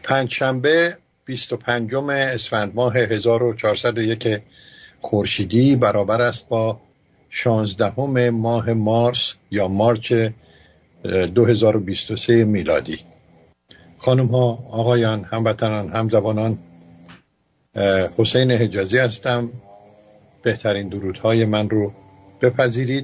پنجشنبه 25 اسفند ماه 1401 خورشیدی برابر است با 16 ماه مارس یا مارچ 2023 میلادی. خانم ها، آقایان، هموطنان، همزبانان، حسین حجازی هستم. بهترین درودهای من رو بپذیرید.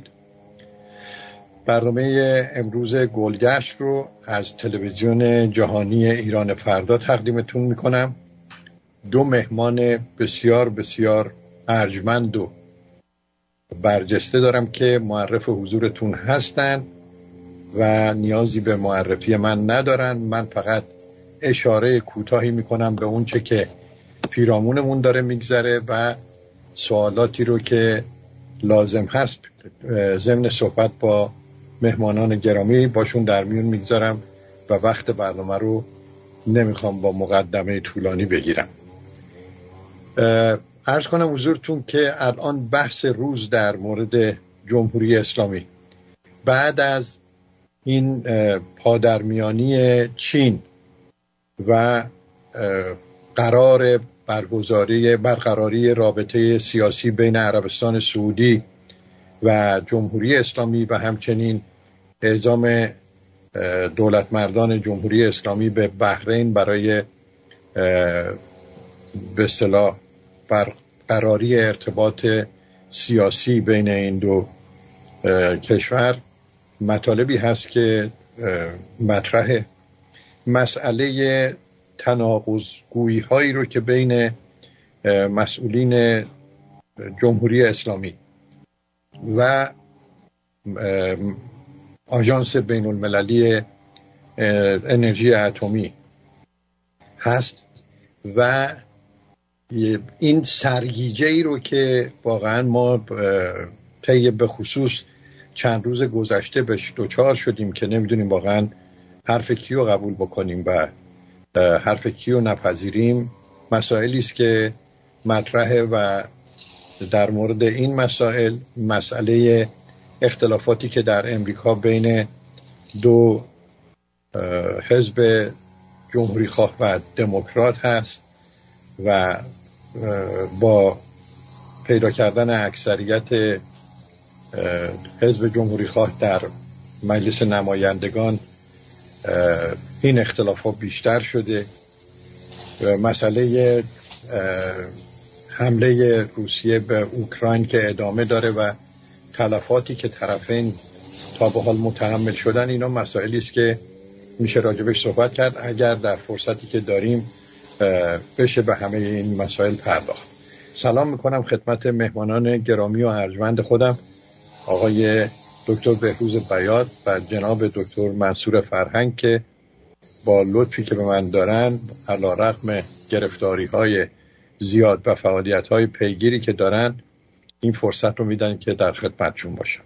برنامه امروز گلگشت رو از تلویزیون جهانی ایران فردا تقدیمتون میکنم. دو مهمان بسیار بسیار ارجمند و برجسته دارم که معرف حضورتون هستن و نیازی به معرفی من ندارن. من فقط اشاره کوتاهی میکنم به اون چه که پیرامونمون داره میگذره و سوالاتی رو که لازم هست ضمن صحبت با مهمانان گرامی باشون در میون میگذارم و وقت برنامه رو نمیخوام با مقدمه طولانی بگیرم. عرض کنم حضورتون که الان بحث روز در مورد جمهوری اسلامی بعد از این پادرمیانی چین و قرار برقراری رابطه سیاسی بین عربستان سعودی و جمهوری اسلامی و همچنین اعزام دولتمردان جمهوری اسلامی به بحرین برای به اصطلاح برقراری ارتباط سیاسی بین این دو کشور، مطالبی هست که مطرح مسئله تناقض‌گویی هایی رو که بین مسئولین جمهوری اسلامی و آژانس بین المللی انرژی اتمی هست و این سرگیجه ای رو که واقعا ما طی به خصوص چند روز گذشته بهش دوچار شدیم که نمیدونیم واقعا حرف کیو قبول بکنیم و حرف کیو نپذیریم، مسائلی است که مطرحه و در مورد این مسئله اختلافاتی که در امریکا بین دو حزب جمهوری خواه و دموکرات هست و با پیدا کردن اکثریت حزب جمهوری خواه در مجلس نمایندگان این اختلافات بیشتر شده. مسئله حمله روسیه به اوکراین که ادامه داره و تلفاتی که طرفین تا به حال متحمل شدن، اینا مسائلی است که میشه راجبش صحبت کرد. اگر در فرصتی که داریم بشه به همه این مسائل پرداخت. سلام میکنم خدمت مهمانان گرامی و ارجمند خودم، آقای دکتر بهروز بیات و جناب دکتر منصور فرهنگ که با لطفی که به من دارن علیرغم گرفتاری‌های زیاد و فعالیت‌های پیگیری که دارن این فرصت رو میدن که در خدمتشون باشم.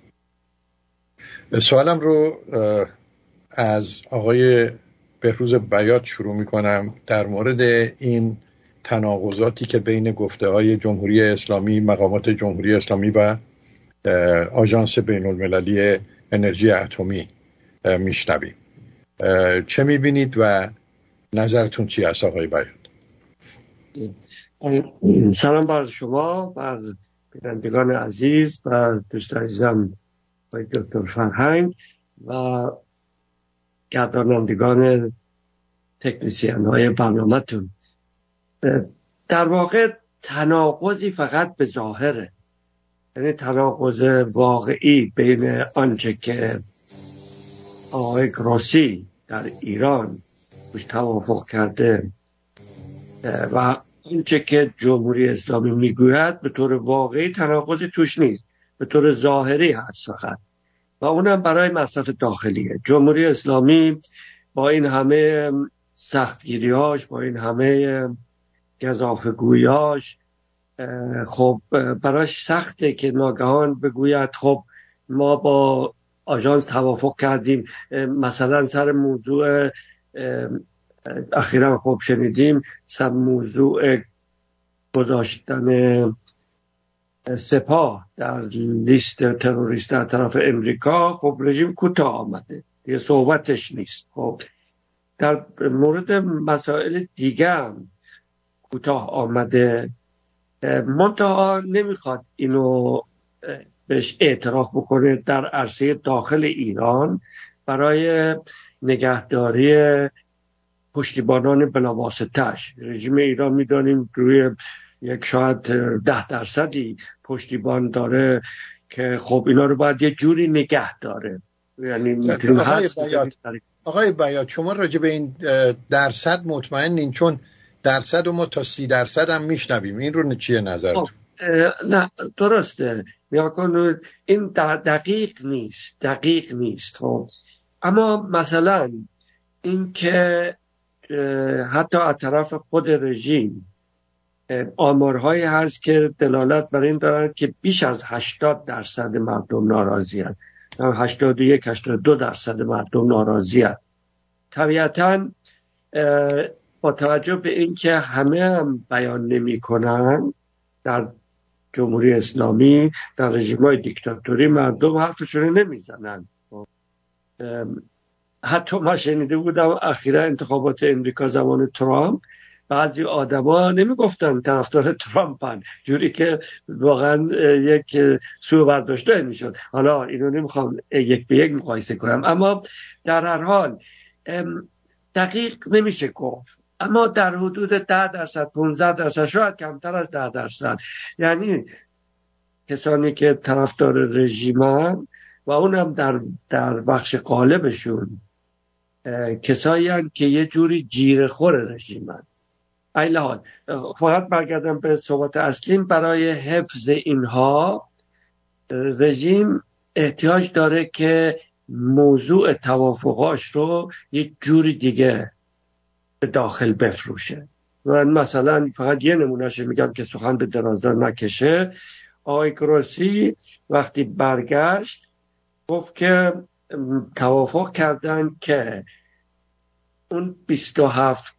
سوالم رو از آقای بهروز بیات شروع میکنم در مورد این تناقضاتی که بین گفته‌های جمهوری اسلامی، مقامات جمهوری اسلامی و آژانس بین المللی انرژی اتمی میشنویم. چه میبینید و نظرتون چی است آقای بیات؟ سلام بر شما، بر بینندگان عزیز و دوست عزیزم آقای دکتر فرهنگ و گردانندگان تکنیسیان های برنامه‌تون. در واقع تناقضی فقط به ظاهره، یعنی تناقض واقعی بین آنچه که آقای گروسی در ایران روش توافق کرده و آنچه که جمهوری اسلامی میگوید به طور واقعی تناقضی توش نیست، به طور ظاهری هست فقط، و اونم برای مصرف داخلیه. جمهوری اسلامی با این همه سختگیریاش، با این همه گزافه‌گوییاش، خب براش سخته که ناگهان بگوید خب ما با آژانس توافق کردیم، مثلا سر موضوع اخیراً خب شنیدیم سر موضوع گذاشتن سپاه در لیست تروریست در طرف امریکا، خب رژیم کوتاه آمده، یه صحبتش نیست. خب در مورد مسائل دیگه هم کوتاه آمده، منتها نمیخواد اینو بهش اعتراف بکنه. در عرصه داخل ایران برای نگهداری پشتیبانان بلاواسطه‌اش، رژیم ایران میدانیم روی یک شاید 10% پشتیبان داره که خب اینا رو باید یه جوری نگه داره. یعنی آقای بیات شما راجع به این درصد مطمئنین؟ چون درصد و ما تا 30% هم میشنویم. این رو چیه نظرتون؟ نه درسته، این دقیق نیست خب. اما مثلا این که حتی از طرف خود رژیم آمارهایی هست که دلالت بر این دارد که بیش از 80% مردم ناراضی هست، 81-82% مردم ناراضی هست. طبیعتاً با توجه به این که همه هم بیان نمی کنن، در جمهوری اسلامی، در رژیم‌های دیکتاتوری مردم حرفشون نمیزنن. حتی ما شنیده بودم اخیرا انتخابات امریکا زمان ترامپ، بعضی آدما نمیگفتن طرفدار ترامپن، جوری که واقعا یک سوء برداشته میشد. حالا اینو نمیخوام یک به یک مقایسه کنم، اما در هر حال دقیق نمیشه گفت، اما در حدود 10%، 15%، شاید کمتر از 10%. یعنی کسانی که طرفدار رژیمن و اونم در بخش غالبشون کسایی هستند که یه جوری جیره خور رژیمن. این حال فقط برگردم به صحبت اصلیم، برای حفظ اینها رژیم احتیاج داره که موضوع توافقاش رو یه جوری دیگه به داخل بفروشه. و مثلا فقط یه نمونهش میگم که سخن به درازدار نکشه، آقای گروسی وقتی برگشت گفت که توافق کردن که اون 27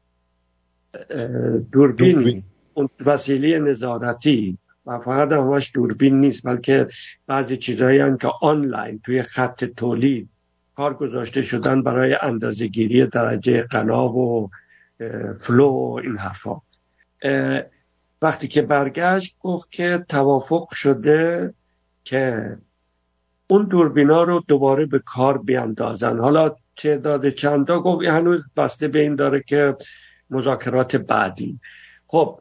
دوربین، اون وسیله نظارتی، و فقط همش دوربین نیست بلکه بعضی چیزایی هم که آنلاین توی خط تولید کار گذاشته شدن برای اندازه‌گیری درجه غنا و فلو و این حرفا. وقتی که برگشت گفت که توافق شده که اون دوربینا رو دوباره به کار بیاندازن. حالا تعداد چندا گفت هنوز بسته به این داره که مذاکرات بعدی. خب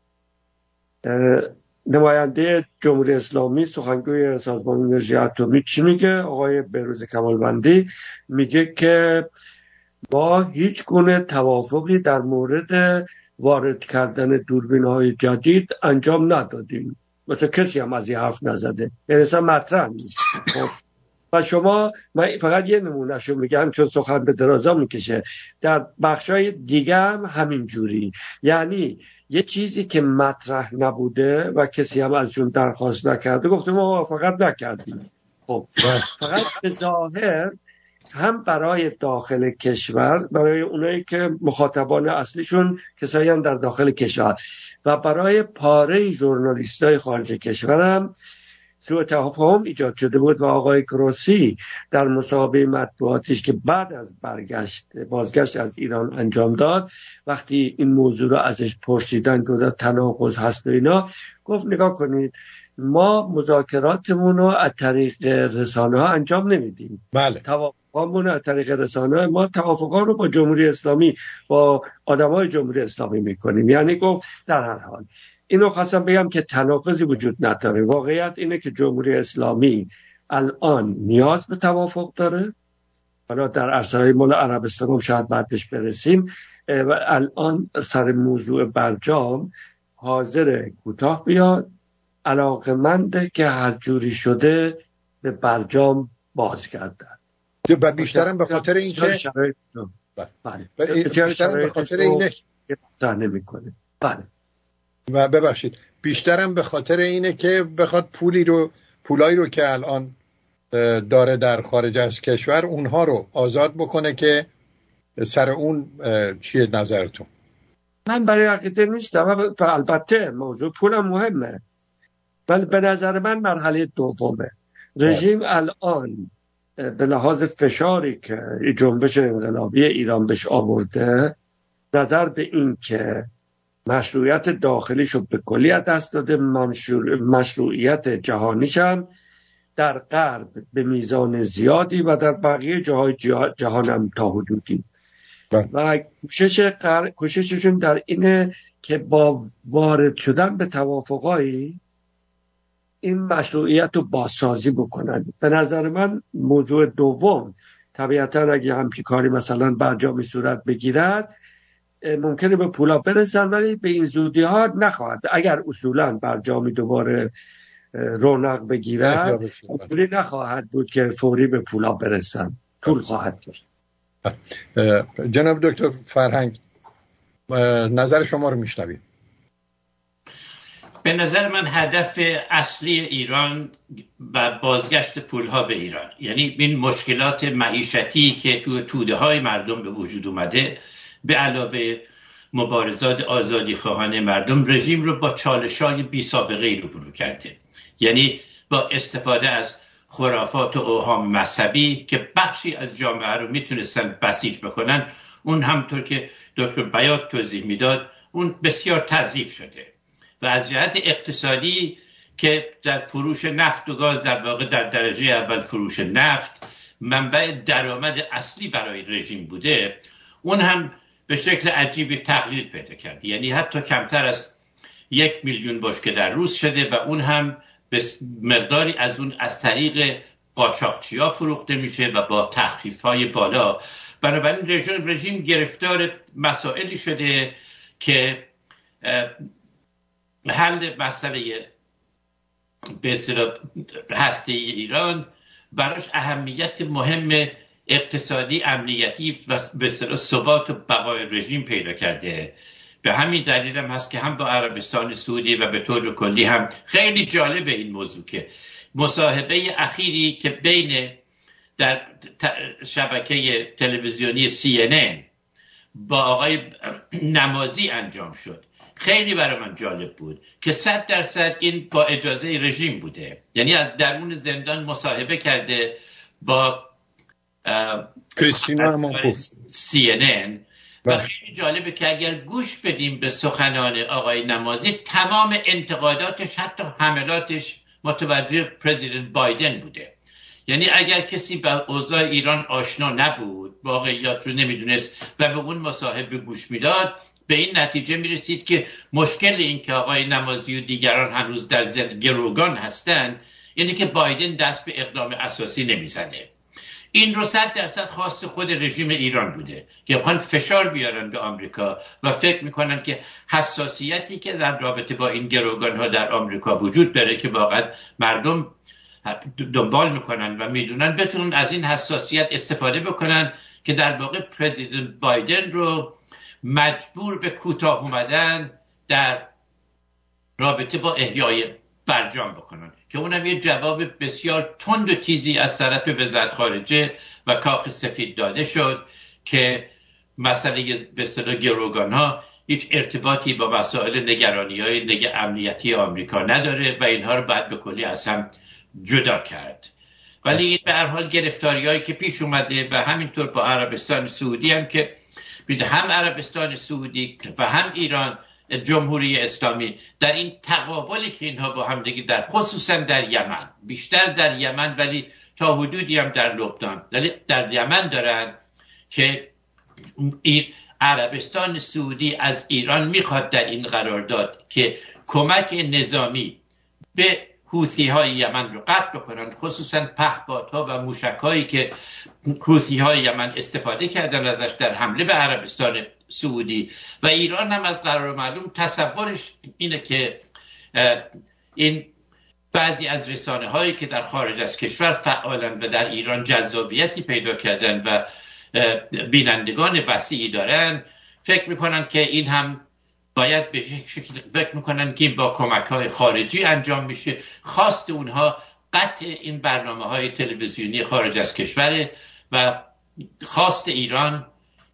نماینده جمهوری اسلامی، سخنگوی سازمان انرژی اتمی چی میگه؟ آقای بهروز کمالوندی میگه که ما هیچ گونه توافقی در مورد وارد کردن دوربین‌های جدید انجام ندادیم. مثلا کسی هم از این حرف نزده، یعنی اصلا مطرح نیست. و شما، من فقط یه نمونهشو میگم چون سخن به درازا میکشه، در بخشای دیگه هم همین جوری، یعنی یه چیزی که مطرح نبوده و کسی هم از جون درخواست نکرده گفته ما موافقت نکردیم. خب فقط به ظاهر هم برای داخل کشور، برای اونایی که مخاطبان اصلیشون کسایی هم در داخل کشور، و برای پاره ژورنالیستای خارج کشور هم سوء تفاهم ایجاد شده بود. و آقای گروسی در مصاحبه مطبوعاتیش که بعد از بازگشت از ایران انجام داد، وقتی این موضوع رو ازش پرسیدن که تناقض هست و اینا، گفت نگاه کنید ما مذاکراتمون رو از طریق رسانه ها انجام نمیدیم. بله. توافقامون از طریق رسانه، ما توافقا رو با جمهوری اسلامی، با آدمای جمهوری اسلامی میکنیم. یعنی گفت در هر حال اینو خواستم بگم که تناقضی وجود نداره. واقعیت اینه که جمهوری اسلامی الان نیاز به توافق داره. حالا در عرصه‌های مال عربستان هم شاید بعد بهش برسیم، و الان سر موضوع برجام حاضر کوتاه بیاد، علاقمنده که هر جوری شده به برجام بازگردد. و بیشترم به خاطر اینکه بیشترم به خاطر اینه نمی‌کنه. بله. و ببخشید بیشترم به خاطر اینه که بخواد پولایی رو که الان داره در خارج از کشور اونها رو آزاد بکنه. که سر اون چیه نظرتون؟ من برای عقیده نیستم، البته موضوع پولم مهمه، ولی به نظر من مرحله دومه. رژیم الان به لحاظ فشاری که جنبش انقلابی ایران بهش آورده، نظر به این که مشروعیت داخلیشو به کلی از دست داده، مشروعیت جهانیش هم در غرب به میزان زیادی و در بقیه جاهای جهان هم تا حدودی و کوشششون در اینه که با وارد شدن به توافقایی این مشروعیت رو بازسازی بکنن. به نظر من موضوع دوم طبیعتا اگه همچین کاری مثلا برجامی صورت بگیرد ممکنه به پولا برسن، ولی به این زودی ها نخواهد. اگر اصولا برجامی دوباره رونق بگیرد اصولی نخواهد بود که فوری به پولا برسن، طول خواهد کشید. جناب دکتر فرهنگ، نظر شما رو میشنویم. به نظر من هدف اصلی ایران و بازگشت پولها به ایران، یعنی این مشکلات معیشتی که تو توده های مردم به وجود اومده، به علاوه مبارزات آزادی خواهان مردم، رژیم رو با چالش‌های بی سابقه ای روبرو کرده. یعنی با استفاده از خرافات و اوهام مذهبی که بخشی از جامعه رو میتونستن بسیج بکنن، اون همطور که دکتر بیات توضیح میداد اون بسیار تضعیف شده. و از جهت اقتصادی که در فروش نفت و گاز، در واقع در درجه اول فروش نفت منبع درآمد اصلی برای رژیم بوده، اون هم به شکل عجیبی تقلیل پیدا کرد. یعنی حتی کمتر از 1 میلیون بشکه در روز شده و اون هم به مقداری از اون از طریق قاچاقچی‌ها فروخته میشه و با تخفیف‌های بالا. بنابراین رژیم گرفتار مسائلی شده که حل مسئله به اصطلاح هسته ایران براش اهمیت مهم اقتصادی، امنیتی و به اصطلاح ثبات و بقای رژیم پیدا کرده. به همین دلیل هم هست که هم با عربستان سعودی و به طور کلی هم خیلی جالبه این موضوع که مصاحبه اخیری که بین در شبکه تلویزیونی CNN با آقای نمازی انجام شد، خیلی برای من جالب بود که 100% این با اجازه رژیم بوده. یعنی از درون زندان مصاحبه کرده با کریستینا CNN و خیلی جالبه که اگر گوش بدیم به سخنان آقای نمازی، تمام انتقاداتش حتی حملاتش متوجه پرزیدنت بایدن بوده. یعنی اگر کسی با اوضاع ایران آشنا نبود، واقعیات رو نمیدونست و به اون مصاحبه گوش میداد، به این نتیجه میرسید که مشکل این که آقای نمازی و دیگران هنوز در گروگان هستن اینه که بایدن دست به اقدام اساسی نمیزنه. این رو 100% خواست خود رژیم ایران بوده که بخوان فشار بیارن به آمریکا و فکر میکنن که حساسیتی که در رابطه با این گروگان ها در آمریکا وجود داره که واقعا مردم دنبال میکنن و میدونن، بتونن از این حساسیت استفاده بکنن که در واقع پرزیدنت بایدن رو مجبور به کوتاه اومدن در رابطه با احیای برجام بکنن، که اونم یه جواب بسیار تند و تیزی از طرف وزارت خارجه و کاخ سفید داده شد که مسئله به اصطلاح گروگان ها هیچ ارتباطی با مسائل نگرانی‌های امنیتی آمریکا نداره و اینها رو بعد به کلی از هم جدا کرد. ولی این به هر حال گرفتاری‌هایی که پیش اومده و همینطور با عربستان سعودی هم که هم عربستان سعودی و هم ایران جمهوری اسلامی در این تقابلی که اینها با هم دیگه در خصوصا در یمن، بیشتر در یمن ولی تا حدودی هم در لبنان، ولی در یمن دارن که این عربستان سعودی از ایران میخواد در این قرارداد که کمک نظامی به حوثی های یمن رو قطع بکنن، خصوصا پهپادها و موشک هایی که حوثی های یمن استفاده کردن ازش در حمله به عربستان سعودی. و ایران هم از قرار معلوم تصورش اینه که این بعضی از رسانه هایی که در خارج از کشور فعالن و در ایران جذابیتی پیدا کردن و بینندگان وسیعی دارن، فکر میکنن که این هم باید به شکل فکر میکنن که با کمک‌های خارجی انجام میشه. خواست اونها قطع این برنامه‌های تلویزیونی خارج از کشور و خواست ایران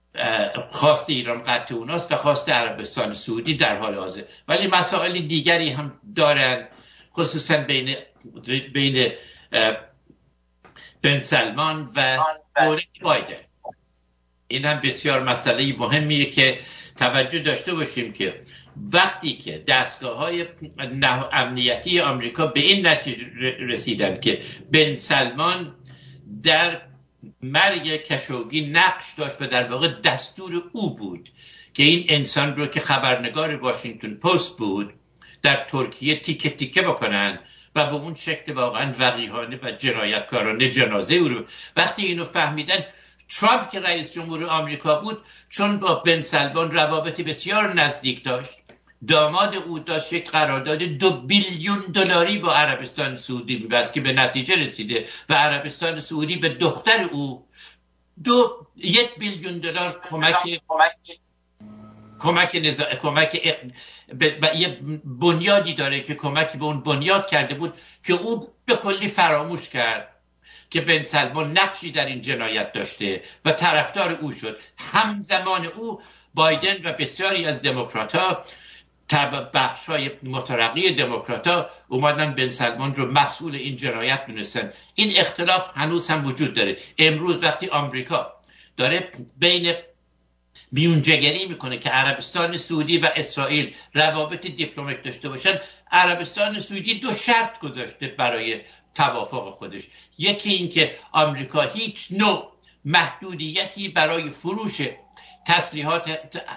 قطع اوناست و خواست عربستان سعودی در حال حاضر. ولی مسائل دیگری هم دارن، خصوصا بین بن سلمان و دولت بایدن. این هم بسیار مسئله مهمیه که توجه داشته باشیم که وقتی که دستگاه‌های امنیتی آمریکا به این نتیجه رسیدن که بن سلمان در مرگ کشوگی نقش داشت و در واقع دستور او بود که این انسان رو که خبرنگار واشنگتن پست بود در ترکیه تیکه تیکه بکنن و به اون شکل واقعا وقیحانه و جنایتکارانه جنازه او رو، وقتی اینو فهمیدن، ترامپ که رئیس جمهور آمریکا بود چون با بن سلمان روابطی بسیار نزدیک داشت، داماد او داشت یک قرارداد 2 بیلیون دلاری با عربستان سعودی می‌بست که به نتیجه رسیده و عربستان سعودی به دختر او 1 بیلیون دلار کمک یه بنیادی داره که کمکی به اون بنیاد کرده بود که او به کلی فراموش کرد که بن سلمان نقشی در این جنایت داشته و طرفدار او شد. همزمان او بایدن و بسیاری از دموکرات‌ها، بخشای مترقی دموکرات‌ها اومدن بن سلمان رو مسئول این جنایت دونستن. این اختلاف هنوز هم وجود داره. امروز وقتی آمریکا داره بین میونجگری میکنه که عربستان سعودی و اسرائیل روابط دیپلماتیک داشته باشن، عربستان سعودی 2 شرط گذاشته برای توافق خودش. یکی این که آمریکا هیچ نوع محدودیتی برای فروش تسلیحات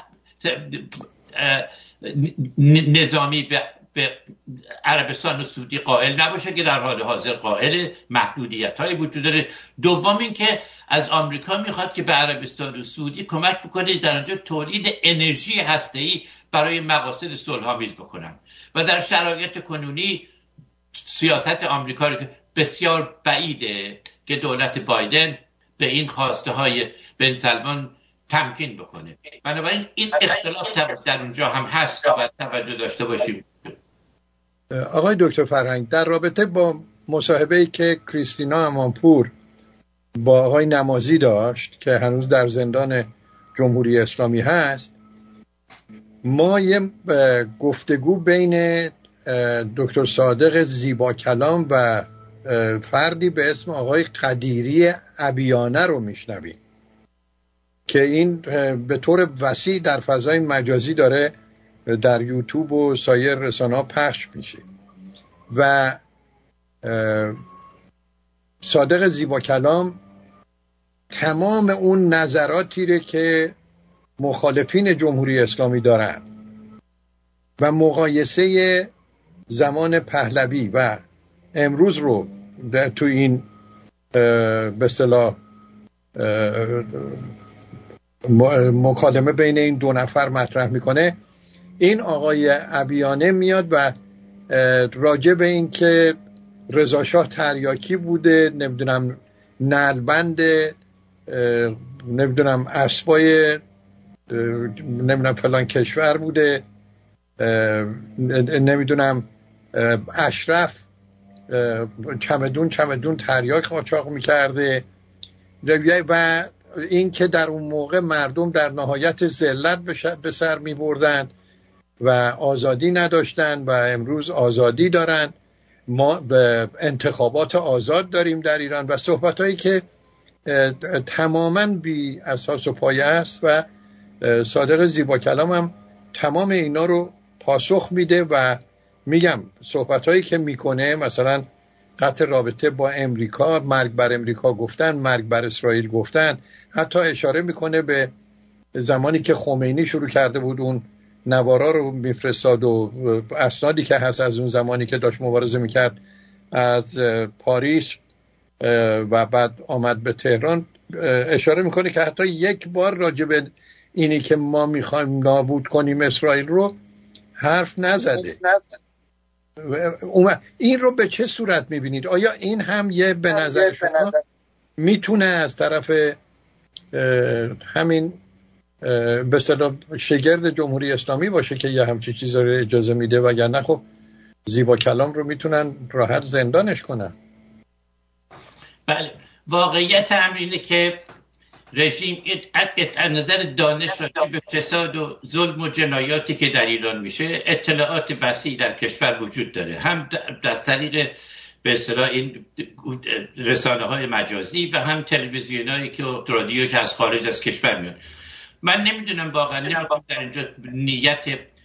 نظامی به عربستان سعودی قائل نباشه که در حال حاضر قائل محدودیت‌های وجود داره. دوم این که از آمریکا میخواد که به عربستان سعودی کمک بکنه در آنجا تولید انرژی هسته‌ای برای مقاصد صلح‌آمیز بکنن و در شرایط کنونی سیاست آمریکا رو بسیار بعیده که دولت بایدن به این خواسته های بن سلمان تمکین بکنه. بنابراین این اختلاف در اونجا هم هست و باید توجه داشته باشیم. آقای دکتر فرهنگ، در رابطه با مصاحبه‌ای که کریستینا امانپور با آقای نمازی داشت که هنوز در زندان جمهوری اسلامی هست، ما یه گفتگو بین دکتر صادق زیبا کلام و فردی به اسم آقای قدیری عبیانه رو میشنویم که این به طور وسیع در فضای مجازی داره در یوتیوب و سایر رسانه‌ها پخش میشه و صادق زیبا کلام تمام اون نظراتی رو که مخالفین جمهوری اسلامی دارن و مقایسه زمان پهلوی و امروز رو تو این به اصطلاح مکالمه بین این 2 نفر مطرح میکنه. این آقای عبیانه میاد و راجع به این که رضا شاه تریاکی بوده، نمیدونم نعلبند، نمیدونم اسبای نمیدونم فلان کشور بوده، نمیدونم اشرف چمدون تریاک قاچاق میکرده و این که در اون موقع مردم در نهایت ذلت به سر میبردن و آزادی نداشتن و امروز آزادی دارن، ما به انتخابات آزاد داریم در ایران و صحبتایی که تماماً بی اساس و پایه است و صادق زیبا کلام هم تمام اینا رو پاسخ میده و میگم صحبتایی که میکنه، مثلا قطع رابطه با امریکا، مرگ بر امریکا گفتن، مرگ بر اسرائیل گفتن، حتی اشاره میکنه به زمانی که خمینی شروع کرده بود اون نوارا رو میفرستاد و اسنادی که هست از اون زمانی که داشت مبارزه میکرد از پاریس و بعد آمد به تهران، اشاره میکنه که حتی یک بار راجع به اینی که ما میخوایم نابود کنیم اسرائیل رو حرف نزده. این رو به چه صورت میبینید؟ آیا این هم یه به نظر شما میتونه از طرف همین به اصطلاح شگرد جمهوری اسلامی باشه که یه همچین چیز رو اجازه میده، وگرنه خب زیبا کلام رو میتونن راحت زندانش کنن؟ بله، واقعیت امر اینه که رژیم از نظر دانش راجع به فساد و ظلم و جنایاتی که در ایران میشه اطلاعات وسیع در کشور وجود داره، هم در طریق به اصطلاح این رسانه‌های مجازی و هم تلویزیونایی که رادیو که از خارج از کشور میاد. من نمیدونم واقعا در اینجا نیت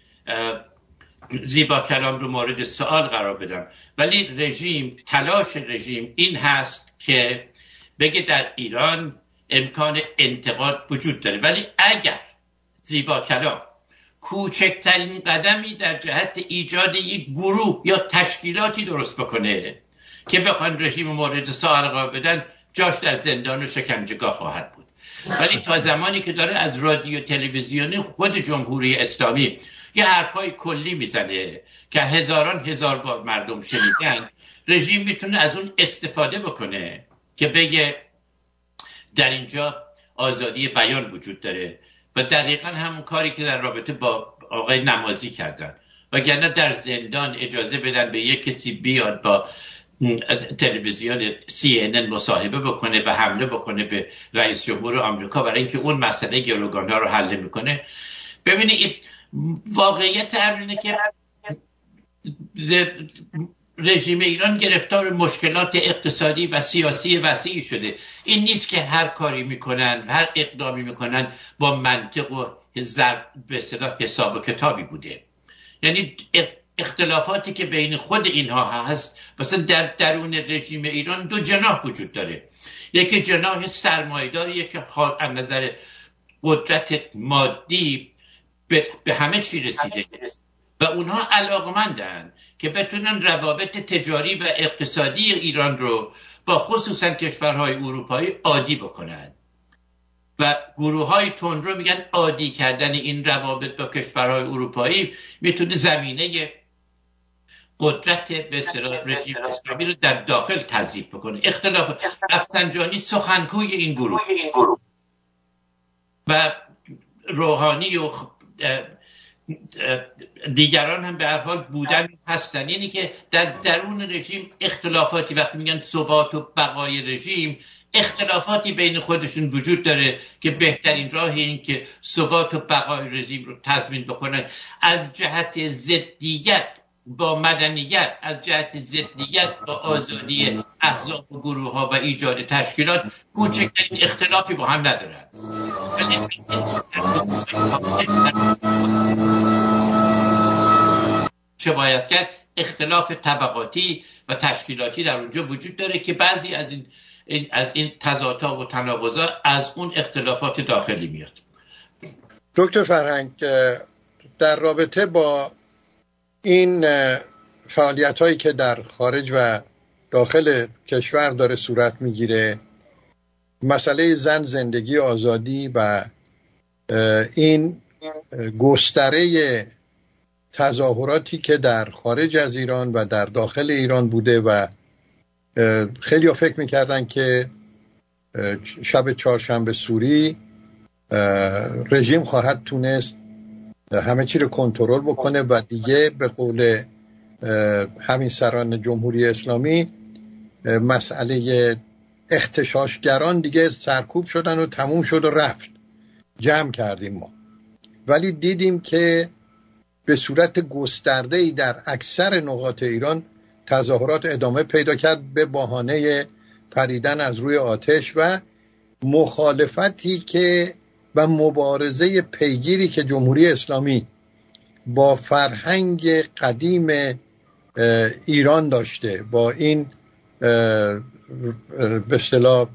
زیبا کلام رو مورد سوال قرار بدم، ولی تلاش رژیم این هست که بگه در ایران امکان انتقاد وجود داره، ولی اگر زیبا کلام کوچکترین قدمی در جهت ایجاد یک گروه یا تشکیلاتی درست بکنه که بخوان رژیم مورد سوال قرار بدن، جاش در زندان و شکنجهگاه خواهد بود. ولی تا زمانی که داره از رادیو تلویزیونی خود جمهوری اسلامی یه حرفای کلی میزنه که هزار بار مردم شنیدن، رژیم میتونه از اون استفاده بکنه که بگه در اینجا آزادی بیان وجود داره و دقیقا همون کاری که در رابطه با آقای نمازی کردن، وگرنه در زندان اجازه بدن به یک کسی بیاد با تلویزیون CNN مصاحبه بکنه و حمله بکنه به رئیس جمهور آمریکا برای اینکه اون مسئله گروگان‌ها رو حل میکنه. ببینید واقعیت اینه که رژیم ایران گرفتار مشکلات اقتصادی و سیاسی وسیعی شده. این نیست که هر کاری میکنن، هر اقدامی میکنن با منطق و به اصطلاح حساب و کتابی بوده. یعنی اختلافاتی که بین خود اینها هست، مثلا در درون رژیم ایران دو جناح وجود داره. یکی جناح سرمایه‌داریه که از نظر قدرت مادی به همه چی رسیده و اونها علاقمندن که بتونن روابط تجاری و اقتصادی ایران رو با خصوصا کشورهای اروپایی عادی بکنن و گروه‌های تندرو میگن عادی کردن این روابط با کشورهای اروپایی میتونه زمینه قدرت به اصطلاح رژیم اسلامی رو در داخل تضعیف بکنه. اختلاف رفسنجانی سخنگوی این گروه و روحانی و دیگران هم به هر حال بودن هستن. یعنی که در درون رژیم اختلافاتی، وقتی میگن ثبات و بقای رژیم، اختلافاتی بین خودشون وجود داره که بهترین راه این که ثبات و بقای رژیم رو تضمین بکنن از جهت ضدیت با مدنیت، از جهت ضدیت با آزادی احزاب و گروه ها و ایجاد تشکیلات کوچکترین اختلافی با هم ندارن. چه باید کرد؟ اختلاف طبقاتی و تشکیلاتی در اونجا وجود داره که بعضی از این تضادها و تناقضات از اون اختلافات داخلی میاد. دکتر فرهنگ، در رابطه با این فعالیت هایی که در خارج و داخل کشور داره صورت میگیره، مسئله زن، زندگی، آزادی و این گستره تظاهراتی که در خارج از ایران و در داخل ایران بوده و خیلی ها فکر میکردن که شب چهارشنبه سوری رژیم خواهد تونست همه چی رو کنترل بکنه و دیگه به قول همین سران جمهوری اسلامی مسئله اغتشاشگران دیگه سرکوب شدن و تموم شد و رفت، جمع کردیم ما. ولی دیدیم که به صورت گسترده‌ای در اکثر نقاط ایران تظاهرات ادامه پیدا کرد به بهانه پریدن از روی آتش و مخالفتی که و مبارزه پیگیری که جمهوری اسلامی با فرهنگ قدیم ایران داشته، با این به اصطلاح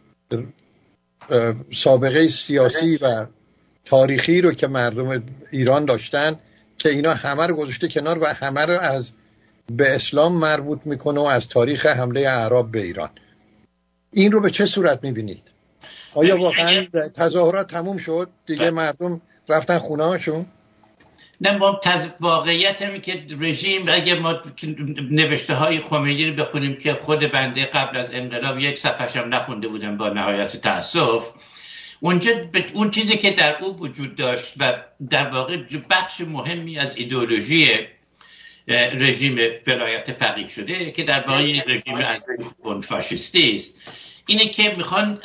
سابقه سیاسی و تاریخی رو که مردم ایران داشتن، که اینا همه رو گذاشته کنار و همه رو از به اسلام مربوط میکنه و از تاریخ حمله اعراب به ایران. این رو به چه صورت میبینید؟ آیا واقعا تظاهرات تموم شد دیگه مردم رفتن خونه هاشون؟ نه، واقعیت همین که رژیم، اگه ما نوشته های خمینی رو بخونیم که خود بنده قبل از انقلاب یک صفحه‌ش هم نخونده بودم با نهایت تأسف، اونجا اون چیزی که در او وجود داشت و در واقع بخش مهمی از ایدئولوژی رژیم ولایت فقیه شده که در واقع رژیم از فاشیستی است، اینه که میخوان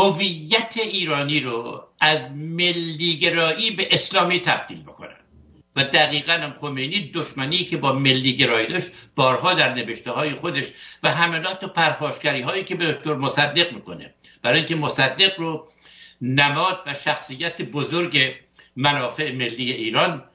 هویت ایرانی رو از ملیگرایی به اسلامی تبدیل بکنن. و دقیقاً هم خمینی دشمنی که با ملی گرایی داشت بارها در نوشته های خودش و حملات و پرخاشگری هایی که به دکتر مصدق میکنه، برای اینکه مصدق رو نماد و شخصیت بزرگ منافع ملی ایران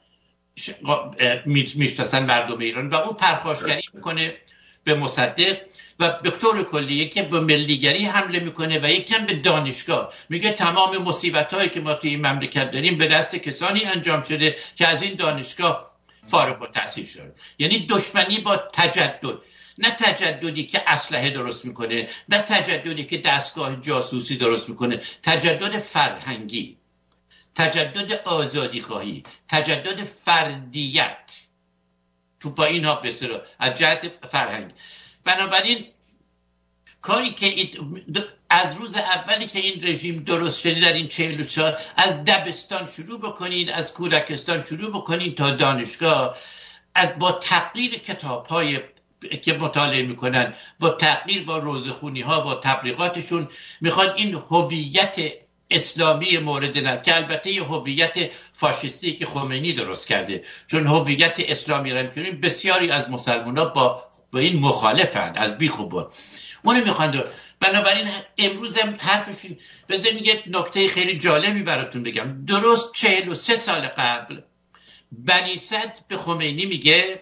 میشناسن مردم ایران و او پرخاشگری میکنه به مصدق و به طور کلی که به ملیگری حمله میکنه و یکم به دانشگاه. میگه تمام مصیبت‌هایی که ما توی این مملکت داریم به دست کسانی انجام شده که از این دانشگاه فارغ التحصیل شدن. یعنی دشمنی با تجدد، نه تجددی که اسلحه درست میکنه، نه تجددی که دستگاه جاسوسی درست میکنه، تجدد فرهنگی، تجدد آزادی خواهی، تجدد فردیت تو با اینها بسیار از جهت فرهنگ. بنابراین کاری که از روز اولی که این رژیم درست شده در این 44 از دبستان شروع بکنید، از کودکستان شروع بکنید تا دانشگاه، با تقریر کتاب‌های که مطالعه میکنن، با تقریر با روزخونی ها، با تبلیغاتشون میخواد این هویت اسلامی مورد نظر که البته یه هویت فاشیستی که خمینی درست کرده، چون هویت اسلامی را میکنیم بسیاری از مسلمان‌ها با این مخالفند از بیخوبان اونو میخوان. بنابراین امروز هم حرفشون بذارید یه نکته خیلی جالبی براتون بگم. درست 43 سال قبل بنی صدر به خمینی میگه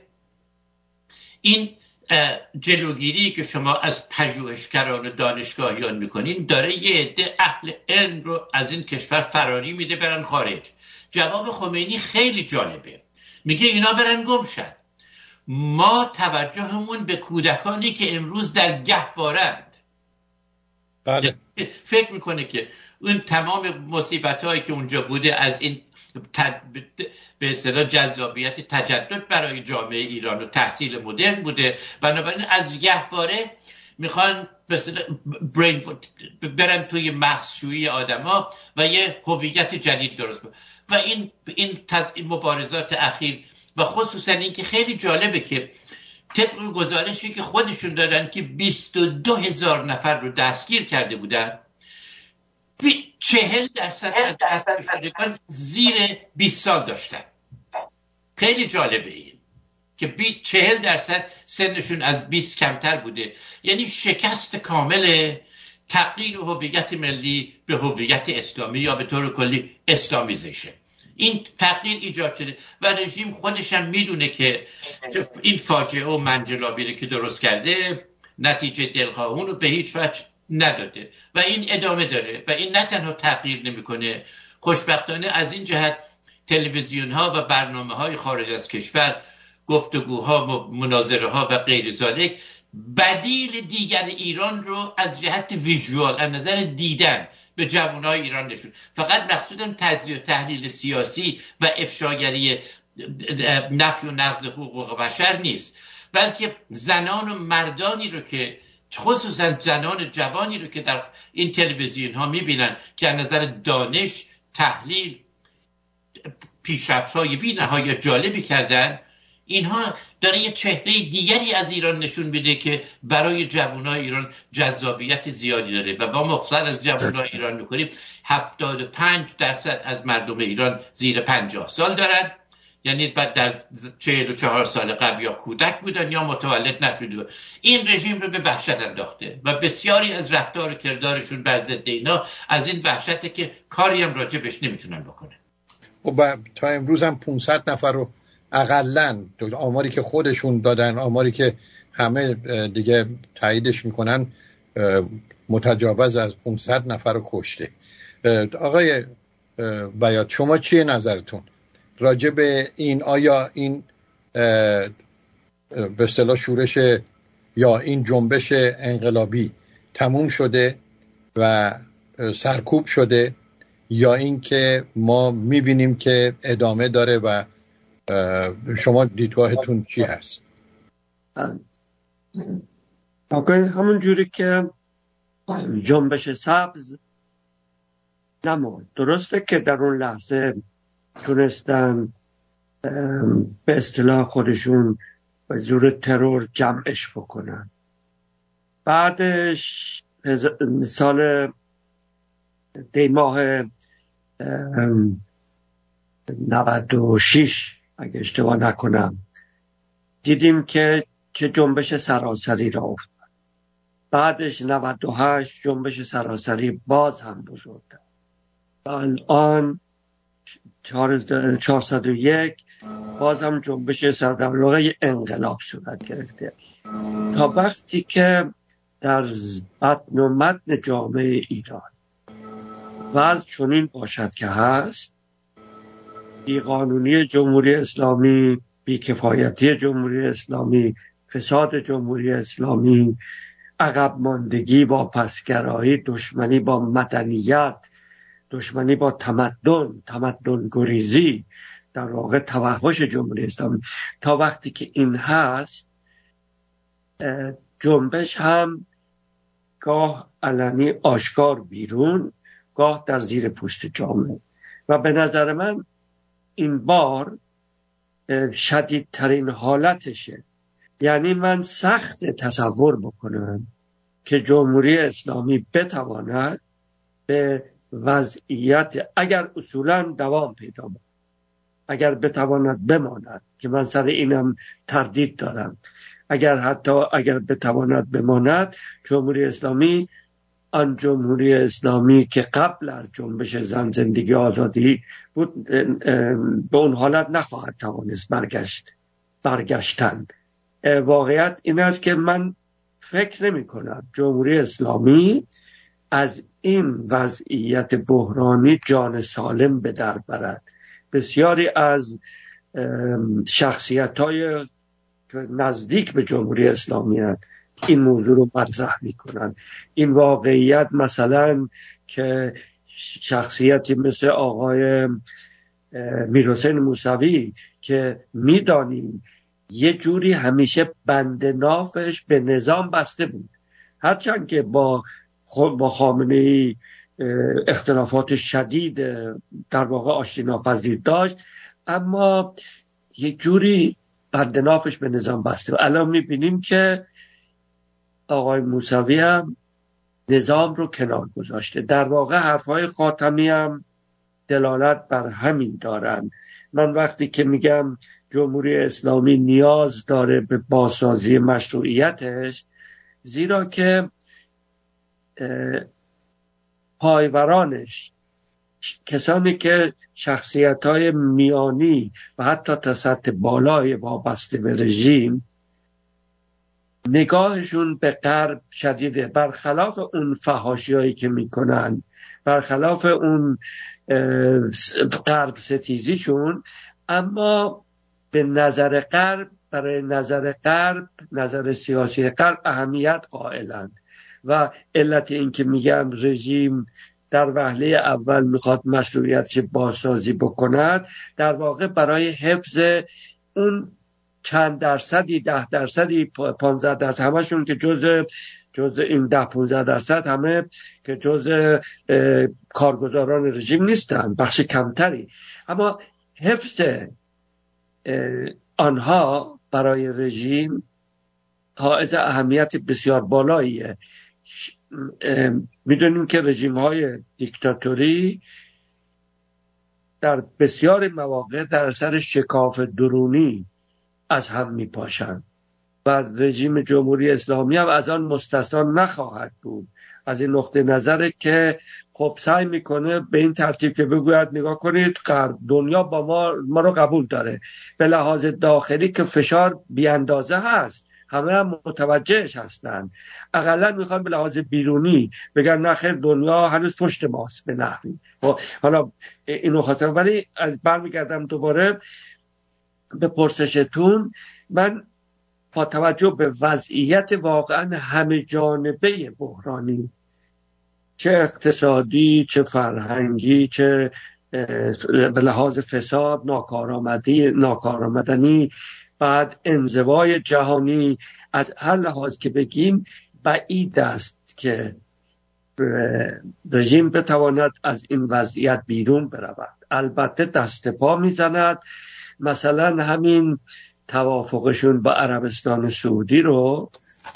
این جلوگیری که شما از پژوهشگران و دانشگاهیان میکنین داره یه عده اهل علم رو از این کشور فراری میده برن خارج. جواب خمینی خیلی جالبه، میگه اینا برن گم شن، ما توجهمون به کودکانی که امروز در گهوارند. بله. فکر میکنه که اون تمام مصیبت‌هایی که اونجا بوده از این به اصطلاح جذابیت تجدد برای جامعه ایران و تحصیل مدرن بوده، بنابراین از گهواره میخوان برن توی مغزشویی آدما و یه هویت جدید درست کنن. و این مبارزات اخیر و خصوصا این که خیلی جالبه که طبق گزارشی که خودشون دادن که 22,000 نفر رو دستگیر کرده بودن، 40% از دستگیر شدگان زیر 20 سال داشتن. خیلی جالبه این که 40% سنشون از 20 کمتر بوده. یعنی شکست کامل تغییر هویت ملی به هویت اسلامی یا به طور کلی اسلامیزیشن. این تغییر ایجاد شده و رژیم خودش هم میدونه که این فاجعه و منجلابی که درست کرده نتیجه دلخواهون رو به هیچ وجه نداده و این ادامه داره و این نه تنها تغییر نمیکنه. خوشبختانه از این جهت تلویزیون ها و برنامه های خارج از کشور، گفتگوها، مناظره ها و غیر ذالک بدیل دیگر ایران رو از جهت ویژوال از نظر دیدن به جوانای ایران نشون. فقط مقصودم تجزیه و تحلیل سیاسی و افشاگری نفی و نقض حقوق بشر نیست، بلکه زنان و مردانی رو که خصوصا زنان جوانی رو که در این تلویزیون ها میبینن که از نظر دانش، تحلیل، پیشرفت‌های بی‌نهایت جالبی کردن، اینها داره یه چهره دیگری از ایران نشون میده که برای جوانای ایران جذابیت زیادی داره و با مختصر از جوانای ایران میکنیم 75% از مردم ایران زیر 50 سال دارن، یعنی بعد در 44 سال قبل یا کودک بودن یا متولد نشده. این رژیم رو به وحشت انداخته و بسیاری از رفتار و کردارشون بر ضد اینا از این وحشته که کاری هم راجبش نمیتونن بکنن. و تا امروز هم 500 نفر رو اقلن، آماری که خودشون دادن، آماری که همه دیگه تاییدش میکنن، متجاوز از 500 نفر رو کشته. آقای بیات، شما چیه نظرتون راجع به این؟ آیا این به اصطلاح شورش یا این جنبش انقلابی تموم شده و سرکوب شده یا این که ما میبینیم که ادامه داره و شما دیدگاهتون چی هست؟ همون جوری که جنبش سبز نمود، درسته که در اون لحظه تونستن به اصطلاح خودشون به زور ترور جمعش بکنن. بعدش سال دی ماه 96 اگه اشتباه نکنم، دیدیم که جنبش سراسری را افتاد. بعدش 98 جنبش سراسری باز هم بزرگتر. الان 401 باز هم جنبش سراسری انقلاب صورت گرفته. تا وقتی که در بطن و متن جامعه ایران وضع چنین باشد که هست، بیقانونی جمهوری اسلامی، بیکفایتی جمهوری اسلامی، فساد جمهوری اسلامی، عقب ماندگی با پسگرایی، دشمنی با مدنیت، دشمنی با تمدن گریزی، در واقع توحش جمهوری اسلامی، تا وقتی که این هست، جنبش هم گاه علنی آشکار بیرون، گاه در زیر پوست جامعه. و به نظر من این بار شدیدترین حالتشه. یعنی من سخت تصور بکنم که جمهوری اسلامی بتواند به وضعیت، اگر اصولا دوام پیدا کنه، اگر بتواند بماند، که من سر اینم تردید دارم، اگر بتواند بماند، جمهوری اسلامی آن جمهوری اسلامی که قبل از جنبش زن زندگی آزادی بود به اون حالت نخواهد توانست برگشتن. واقعیت این است که من فکر نمی کنم جمهوری اسلامی از این وضعیت بحرانی جان سالم به در برد. بسیاری از شخصیت‌های نزدیک به جمهوری اسلامی هست این موضوع رو مطرح میکنن. این واقعیت مثلا که شخصیتی مثل آقای میرحسین موسوی که میدانیم یه جوری همیشه بند نافش به نظام بسته بود، هرچند که با خامنه‌ای اختلافات شدید در واقع آشتی ناپذیر داشت، اما یه جوری بند نافش به نظام بسته. الان میبینیم که آقای موسوی هم نظام رو کنار گذاشته. در واقع حرفای خاتمی هم دلالت بر همین دارن. من وقتی که میگم جمهوری اسلامی نیاز داره به بازسازی مشروعیتش، زیرا که پایورانش، کسانی که شخصیت‌های میانی و حتی تا سطح بالای وابسته به رژیم، نگاهشون به غرب شدیده، برخلاف اون فحاشی‌هایی که میکنن، برخلاف اون غرب ستیزیشون، اما به نظر غرب، برای نظر غرب، نظر سیاسی غرب اهمیت قائلند. و علت این که میگم رژیم در وهله اول میخواد مشروعیتش بازسازی بکند، در واقع برای حفظ اون چند درصدی، 10%، 15%، همشون که جز این 10-15% همه که جز کارگزاران رژیم نیستن، بخش کمتری، اما حفظ آنها برای رژیم حائز اهمیت بسیار بالاییه. میدونیم که رژیم های دیکتاتوری در بسیار مواقع در اثر شکاف درونی از هم میپاشند و رژیم جمهوری اسلامی هم از آن مستثنا نخواهد بود. از این نقطه نظره که خب سعی میکنه به این ترتیب که بگوید نگاه کنید غرب دنیا با ما رو قبول داره، به لحاظ داخلی که فشار بی اندازه هست، همه هم متوجهش هستن، اقلا میخوان به لحاظ بیرونی بگن نخیر دنیا هنوز پشت ماست به نحوی. حالا اینو خواستم، ولی برمیگردم دوباره به پرسشتون. من با توجه به وضعیت واقعا همه جانبه بحرانی، چه اقتصادی، چه فرهنگی، چه به لحاظ فساد، ناکارآمدنی، بعد انزوای جهانی، از هر لحاظ که بگیم بعید است که رژیم بتواند از این وضعیت بیرون برود. البته دست پا میزند. مثلا همین توافقشون با عربستان سعودی رو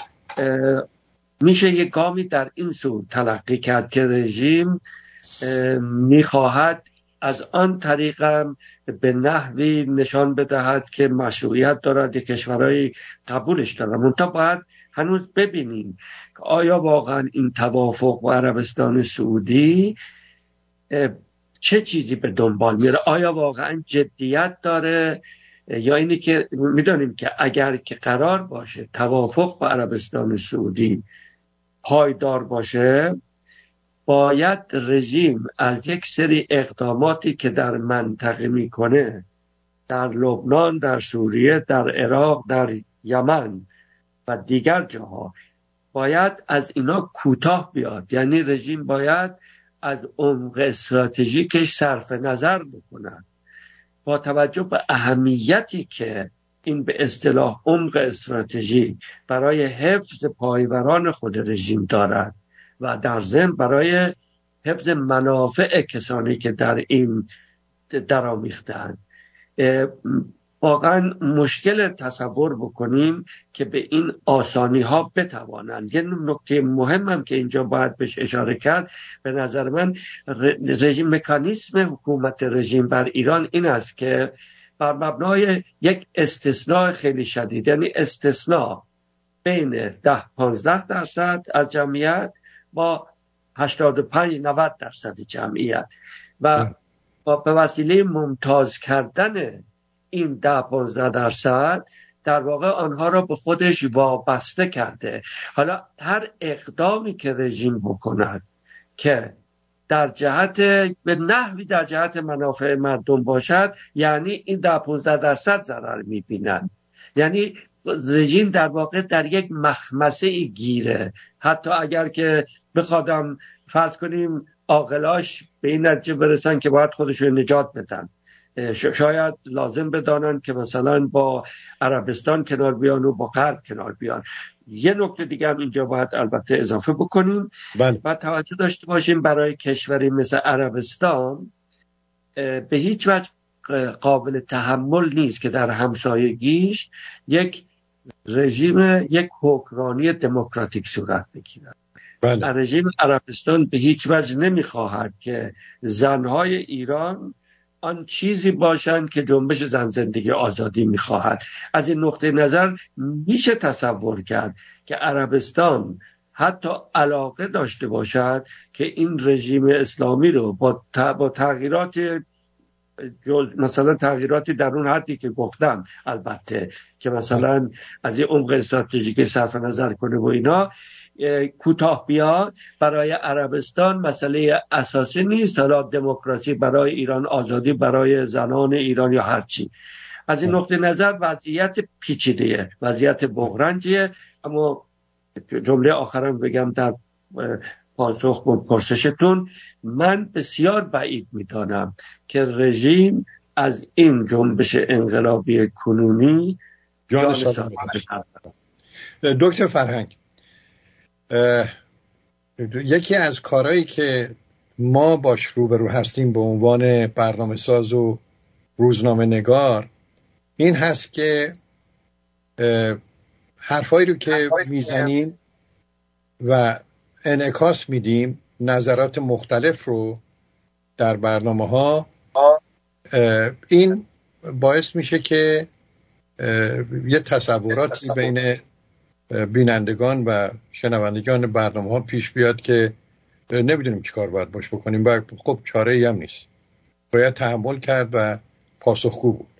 میشه یک گامی در این سو تلقی کرد که رژیم میخواهد از آن طریقم به نحوی نشان بدهد که مشروعیت دارد، کشورهای قبولش دارد. منتها باید هنوز ببینیم که آیا واقعا این توافق با عربستان سعودی چه چیزی به دنبال میره، آیا واقعا جدیت داره، یا اینی که میدونیم که اگر که قرار باشه توافق با عربستان سعودی پایدار باشه، باید رژیم از یک سری اقداماتی که در منطقه میکنه، در لبنان، در سوریه، در عراق، در یمن و دیگر جاها، باید از اینا کوتاه بیاد. یعنی رژیم باید از عمق استراتژیکش صرف نظر بکنه با توجه به اهمیتی که این به اصطلاح عمق استراتژی برای حفظ پایوران خود رژیم دارد و در ضمن برای حفظ منافع کسانی که در این درآمیخته‌اند. واقعا مشکل تصور بکنیم که به این آسانی ها بتوانند. یه نکته مهمم که اینجا باید بهش اشاره کرد، به نظر من رژیم، مکانیسم حکومت رژیم بر ایران این است که بر مبنای یک استثناء خیلی شدید، یعنی استثناء بین 10-15% از جمعیت با 85-90% جمعیت و به وسیله ممتاز کردن این 10-15% در واقع آنها را به خودش وابسته کرده. حالا هر اقدامی که رژیم بکند که در جهت به نحوی در جهت منافع مردم باشد، یعنی این 10-15% ضرر می‌بینند. یعنی رژیم در واقع در یک مخمسه گیره. حتی اگر که بخوادم فرض کنیم عاقلاش به این نتیجه برسن که باید خودشون نجات بدن، شاید لازم بدانن که مثلا با عربستان کنار بیان و با غرب کنار بیان. یه نکته دیگه هم اینجا باید البته اضافه بکنیم. باید توجه داشته باشیم برای کشوری مثل عربستان به هیچ وجه قابل تحمل نیست که در همسایگیش یک رژیم، یک حکمرانی دموکراتیک صورت بگیرد. رژیم عربستان به هیچ وجه نمیخواهد که زنهای ایران آن چیزی باشند که جنبش زن زندگی آزادی میخواهد. از این نقطه نظر میشه تصور کرد که عربستان حتی علاقه داشته باشد که این رژیم اسلامی رو با تغییرات مثلا تغییراتی در اون حدی که گفتم، البته که مثلا از این عمق استراتژیک صرف نظر کنه و اینا، کوتاه بیاد. برای عربستان مسئله اساسی نیست، حالا دموکراسی برای ایران، آزادی برای زنان ایران یا هرچی. از این نقطه نظر وضعیت پیچیده‌ایه، وضعیت بحرانجیه. اما جمله آخرم بگم در پاسخ به پرسشتون، من بسیار بعید می‌دانم که رژیم از این جنبش انقلابی کنونی جان سالم ببره. دکتر فرهنگ، یکی از کارهایی که ما باش روبرو هستیم به عنوان برنامه ساز و روزنامه نگار این هست که حرفایی رو که میزنیم و انعکاس میدیم، نظرات مختلف رو در برنامه ها، این باعث میشه که یه تصوراتی بین بینندگان و شنوندگان برنامه ها پیش بیاد که نمیدونیم چی کار باید باش بکنیم و خب چاره ای هم نیست، باید تحمل کرد و پاسخگو بود.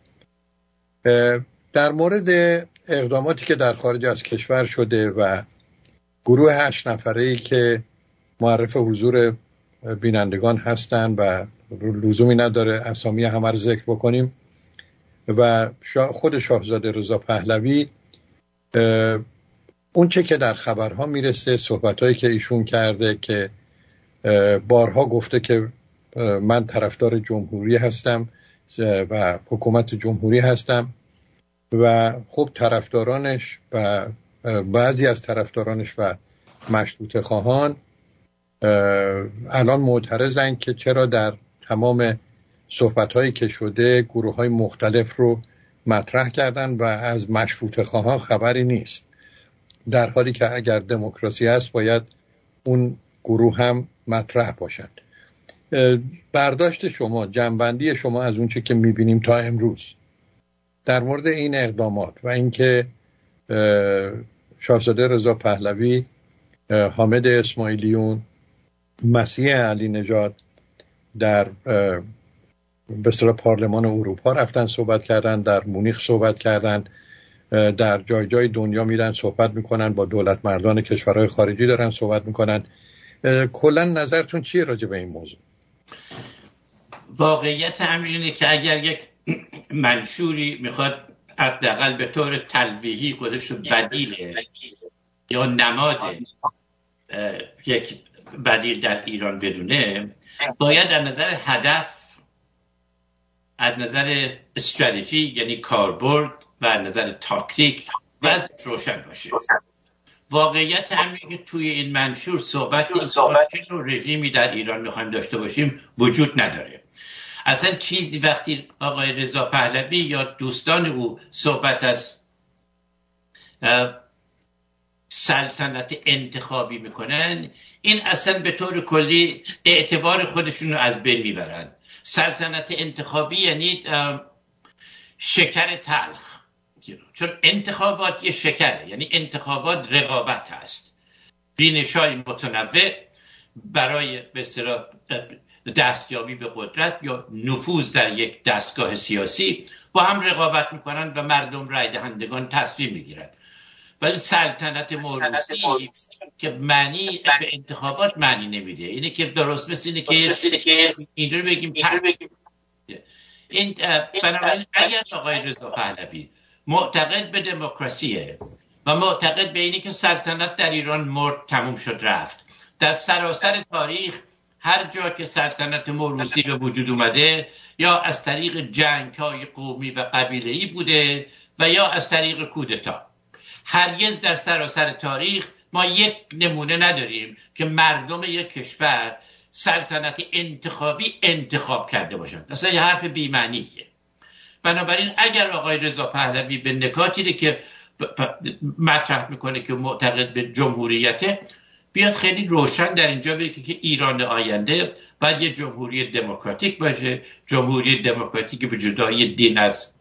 در مورد اقداماتی که در خارج از کشور شده و گروه 8 نفره‌ای که معرف حضور بینندگان هستند و لزومی نداره اسامی همه رو ذکر بکنیم، و خود شاهزاده رضا پهلوی، اون چه که در خبرها میرسه، صحبتایی که ایشون کرده که بارها گفته که من طرفدار جمهوری هستم و حکومت جمهوری هستم، و خب طرفدارانش و بعضی از طرفدارانش و مشروطه خواهان الان معترضن که چرا در تمام صحبت‌هایی که شده گروه‌های مختلف رو مطرح کردن و از مشروطه خواهان خبری نیست، در حالی که اگر دموکراسی هست باید اون گروه هم مطرح باشند. برداشت شما، جنبندی شما از اونچه که میبینیم تا امروز در مورد این اقدامات و اینکه شاهزاده رضا پهلوی، حامد اسماعیلیون، مسیح علی نژاد در به اصطلاح پارلمان اروپا رفتن صحبت کردن، در مونیخ صحبت کردن، در جای جای دنیا میرن صحبت میکنن، با دولت مردان کشورهای خارجی دارن صحبت میکنن. کلا نظرتون چیه راجع به این موضوع؟ واقعیت همینه که اگر یک منشوری میخواد حداقل به طور تلویحی خودش رو بدیل یا نماد یک بدیل در ایران بدونه، باید از نظر هدف، از نظر استراتژی یعنی کاربرد و از نظر تاکتیک وضعش روشن باشه. واقعیت همینه که توی این منشور صحبت رو رژیمی در ایران میخوایم داشته باشیم وجود نداره. اصلا چیزی وقتی آقای رضا پهلوی یا دوستان او صحبت از سلطنت انتخابی میکنن، این اصلا به طور کلی اعتبار خودشون رو از بین میبرن. سلطنت انتخابی یعنی شکر تلخ، چون انتخابات یه شکره، یعنی انتخابات رقابت هست، بینش‌های متنوع برای به اصطلاح دستیابی به قدرت یا نفوذ در یک دستگاه سیاسی با هم رقابت میکنن و مردم رای دهندگان تصمیم میگیرن. ولی سلطنت موروثی که معنی به انتخابات معنی نمیده. اینه که درست مثل اینه که اینجوری بگیم این بنابراین اگر آقای رضا پهلوی معتقد به دموکراسیه و معتقد به اینه که سلطنت در ایران مرد، تموم شد، رفت، در سراسر تاریخ هر جا که سلطنت موروثی به وجود اومده یا از طریق جنگ‌های قومی و قبیله‌ای بوده و یا از طریق کودتا. هرگز در سراسر تاریخ ما یک نمونه نداریم که مردم یک کشور سلطنت انتخابی انتخاب کرده باشند. اصلا یه حرف بی‌معنیه. بنابراین اگر آقای رضا پهلوی به نکاتی که مطرح میکنه که معتقد به جمهوریته، بیاد خیلی روشن در اینجا بگه که ایران آینده باید یه جمهوری دموکراتیک باشه، جمهوری دموکراتیک به جدای دین از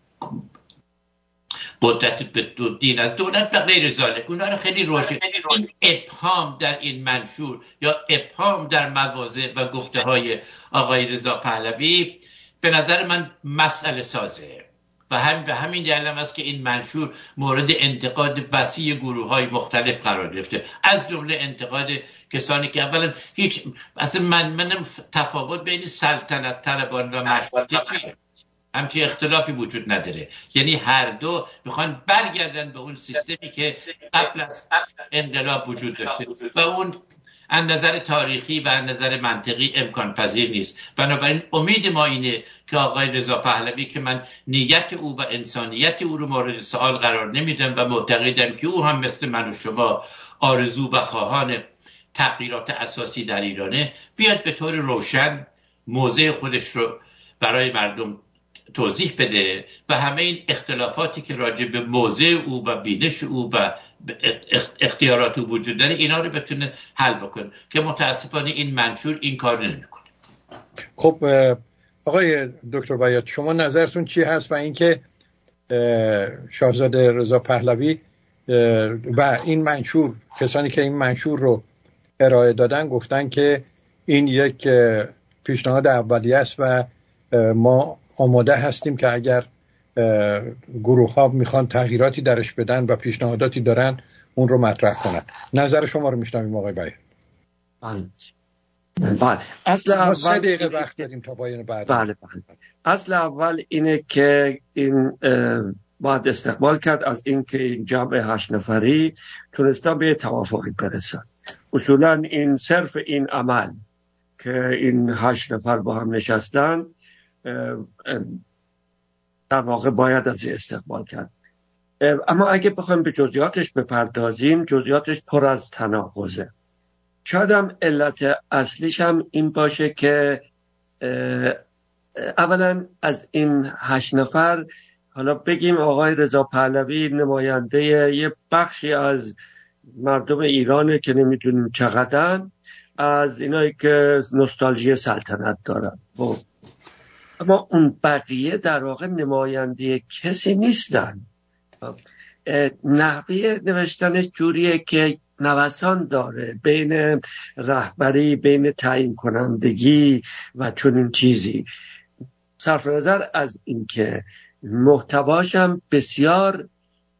قدرت، به دین از دولت و غیر ذالک. اونها رو خیلی روشن. این ابهام در این منشور یا ابهام در مواضع و گفته های آقای رضا پهلوی به نظر من مسئله سازه و به همین دلیل است که این منشور مورد انتقاد وسیع گروه‌های مختلف قرار گرفته، از جمله انتقاد کسانی که اولا هیچ اصلا من تفاوت بین سلطنت طلبان و مشروطه چیه؟ همچین اختلافی وجود نداره. یعنی هر دو میخوان برگردن به اون سیستمی که قبل از انقلاب وجود داشته و اون از نظر تاریخی و از نظر منطقی امکان پذیر نیست. بنابراین امید ما اینه که آقای رضا پهلوی که من نیت او و انسانیت او رو مورد سوال قرار نمیدم و معتقدم که او هم مثل من و شما آرزو و خواهان تغییرات اساسی در ایرانه، بیاد به طور روشن موضع خودش رو برای مردم توضیح بده و همه این اختلافاتی که راجع به موضع او و بینش او و اختیارات او وجود داره اینا رو بتونه حل بکنه که متاسفانه این منشور این کار نمیکنه. خب آقای دکتر بیات، شما نظرتون چی هست و اینکه شاهزاده رضا پهلوی و این منشور، کسانی که این منشور رو ارائه دادن گفتن که این یک پیشنهاد اولیه است و ما آماده هستیم که اگر گروه ها میخوان تغییراتی درش بدن و پیشنهاداتی دارن اون رو مطرح کنن. نظر شما رو میشنویم آقای بیات. بله. اصل اول 3 دقیقه وقت داریم تا پایان برنامه. بله. اصل اول اینه که این باید استقبال کرد از اینکه این جمع 8 نفری تونستن به توافقی برسن. اصولا این صرف این عمل که این 8 نفر با هم نشستن در واقع باید از این استقبال کرد. اما اگه بخوایم به جزئیاتش بپردازیم، جزئیاتش پر از تناقضه. شاید هم علت اصلیش هم این باشه که اولا از این 8 نفر، حالا بگیم آقای رضا پهلوی نماینده یه بخشی از مردم ایرانه که نمیدونیم چقدرن، از اینایی که نوستالژی سلطنت دارن. اما اون بقیه در واقع نماینده کسی نیستن. نحوه نوشتنش جوریه که نوسان داره بین رهبری، بین تعیین کنندگی و چنین چیزی. صرف نظر از اینکه محتواش هم بسیار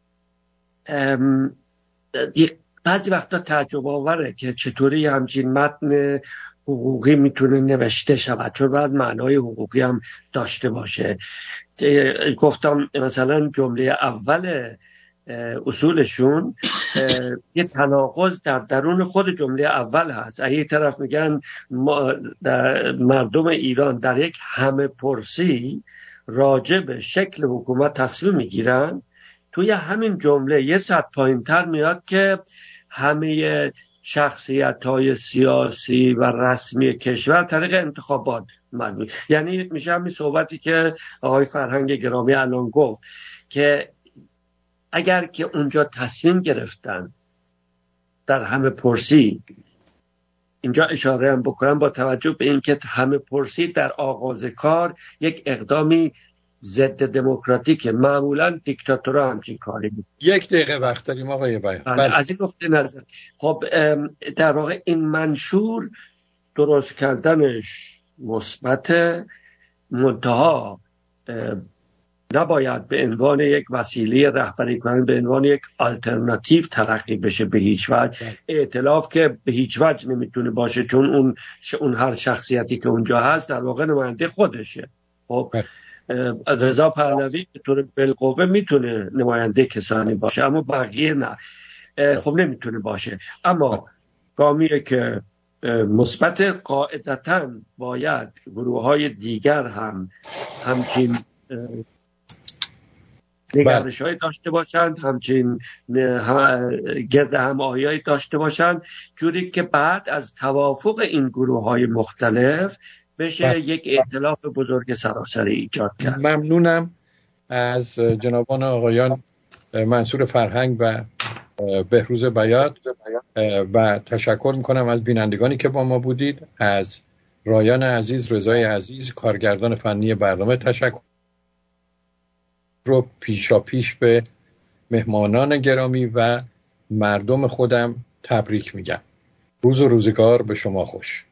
بعضی وقتا تعجب آوره که چطوری همچین متن حقوقی میتونه نوشته شود، چون باید معنای حقوقی هم داشته باشه. گفتم مثلا جمله اول اصولشون یه تناقض در درون خود جمله اول هست. از یک طرف میگن مردم ایران در یک همه پرسی راجع به شکل حکومت تصمیم میگیرن، توی همین جمله یه سطح پایین‌تر میاد که همه شخصیت‌های سیاسی و رسمی کشور طریق انتخابات مجموعی. یعنی میشه همین صحبتی که آقای فرهنگ گرامی الان گفت که اگر که اونجا تصمیم گرفتن در همه پرسی، اینجا اشاره هم بکنم با توجه به اینکه همه پرسی در آغاز کار یک اقدامی ضد دموکراتیک، معمولا دیکتاتورها همچین کاری بود. 1 دقیقه وقت داریم آقای بیان. بله. از این نقطه نظر خب در واقع این منشور درست کردنش مثبت، منتها نباید به عنوان یک وسیله رهبری کنن، به عنوان یک آلترناتیو تلقی بشه به هیچ وجه. ائتلاف که به هیچ وجه نمیتونه باشه، چون اون هر شخصیتی که اونجا هست در واقع نماینده خودشه. خب رضا پهلوی به طور بالقوه میتونه نماینده کسانی باشه، اما بقیه نه. خب نمیتونه باشه. اما گامیه که مثبت، قاعدتاً باید گروه‌های دیگر هم همچین نگرش های داشته باشند، همچین گرد هماهی‌هایی داشته باشند، جوری که بعد از توافق این گروه های مختلف بشه یک ائتلاف بزرگ سراسری ایجاد کرد. ممنونم از جنابان آقایان منصور فرهنگ و بهروز بیات و تشکر میکنم از بینندگانی که با ما بودید. از رایان عزیز، رضای عزیز، کارگردان فنی برنامه تشکر رو پیشا پیش به مهمانان گرامی و مردم خودم تبریک میگم. روز و روزگار به شما خوش.